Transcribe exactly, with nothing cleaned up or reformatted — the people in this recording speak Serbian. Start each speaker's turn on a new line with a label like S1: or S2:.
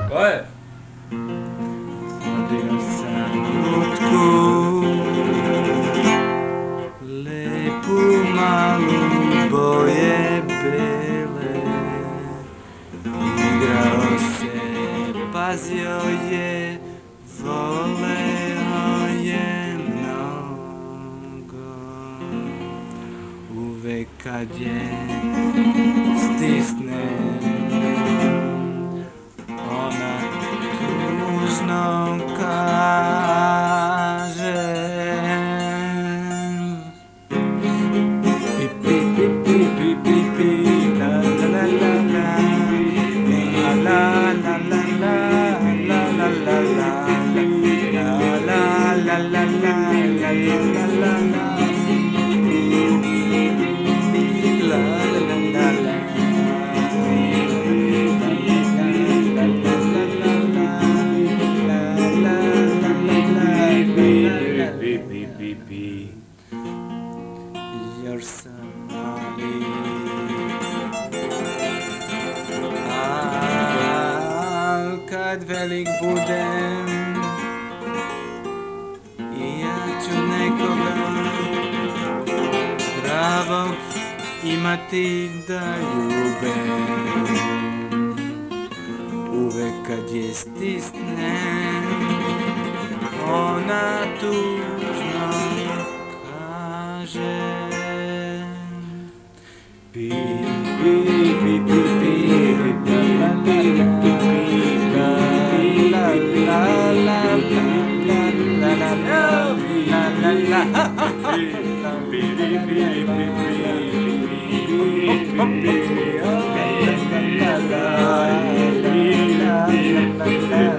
S1: Ouais.
S2: Rodio sam lutku, lepu malu boje bele. Igrao se, pazio je, voleo je mnogo. Uvek kad je stisnem, ona tužno kaže. Pi, pi, pi, pi, pi, pi, pi, la, la, la, la, la, la, la, la, la, la, la, la, la, la, la, la, la, la. You're somebody. Al kad velik budem, i ja ću nekoga pravog imati da ljubem. Uvek kad je stisnem, ona tužno kaže. Pi, pi, pi, pi, pi, la, la, la, la, la, la, la, la, la,